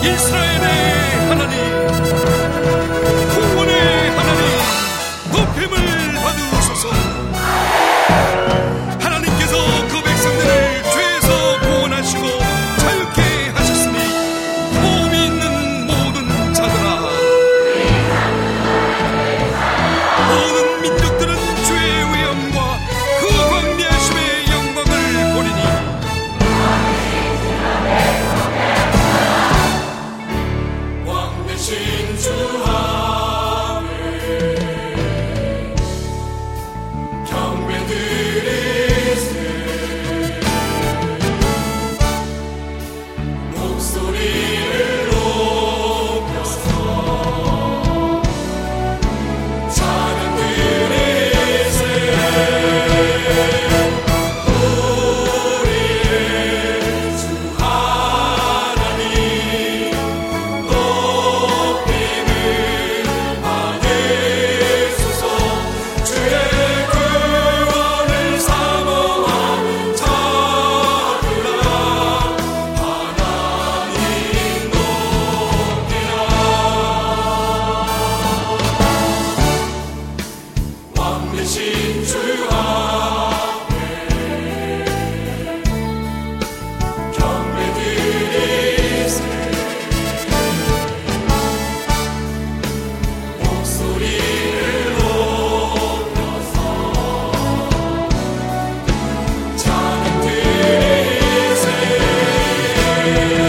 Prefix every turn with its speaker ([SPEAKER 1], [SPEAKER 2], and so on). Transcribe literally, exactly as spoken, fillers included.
[SPEAKER 1] 이스라엘의 하나님, 구원의 하나님, 높임을 받으소서. 하나님께서 그 백성들을 죄에서 구원하시고 자유케 하셨으니 몸이 있는 모든 자들아, 모든 민족들은 주의 위엄과 그 광대하심의 영광을 보리니 왕 대신 주 하늘 경배 드리세. 목소리를 높여서 찬양 드리세. 우리의 주 하나님 높임을 받으소서. 주의 구원을 사모한 자들아, 하나님 높이라. 왕 대신 주 앞에 경배 드리세. 목소리를 높여서 찬양 드리세.